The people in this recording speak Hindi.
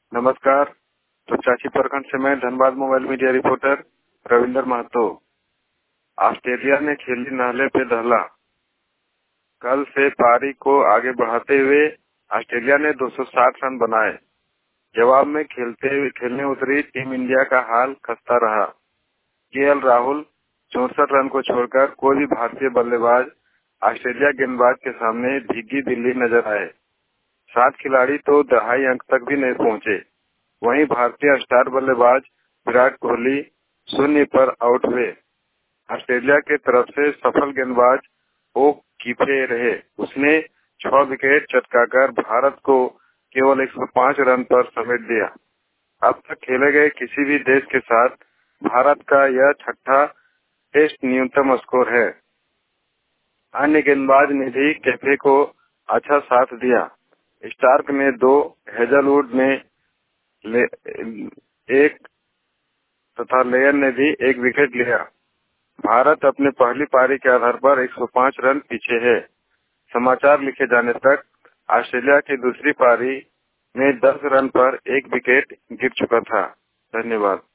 नमस्कार। तो चाची प्रखंड से मैं Dhanbad mobile media reporter Ravinder Mahato. Australia ने खेली नाले पे दहला। कल से पारी को आगे बढ़ाते हुए ऑस्ट्रेलिया ने 260 रन बनाए। जवाब में खेलने उतरी टीम इंडिया का हाल खस्ता रहा। केएल राहुल 64 रन को छोड़कर कोई भी भारतीय बल्लेबाज ऑस्ट्रेलिया गेंदबाज के सामने भीगी बिल्ली नजर आए। 7 खिलाड़ी तो दहाई अंक तक भी नहीं पहुंचे। वहीं भारतीय स्टार बल्लेबाज विराट कोहली 0 पर आउट हुए। ऑस्ट्रेलिया के तरफ से सफल गेंदबाज ओ कीफे रहे। उसने 6 विकेट चटकाकर भारत को केवल 105 रन पर समेट दिया। अब तक खेले गए किसी भी देश के साथ भारत का यह छठा टेस्ट न्यूनतम स्कोर है। अन्य गेंदबाज ने भी कैफे को अच्छा साथ दिया। स्टार्क ने 2, हेजलवुड ने 1 तथा लेयर ने भी 1 विकेट लिया। भारत अपने पहली पारी के आधार पर 105 रन पीछे है। समाचार लिखे जाने तक ऑस्ट्रेलिया की दूसरी पारी में 10 रन पर 1 विकेट गिर चुका था। धन्यवाद।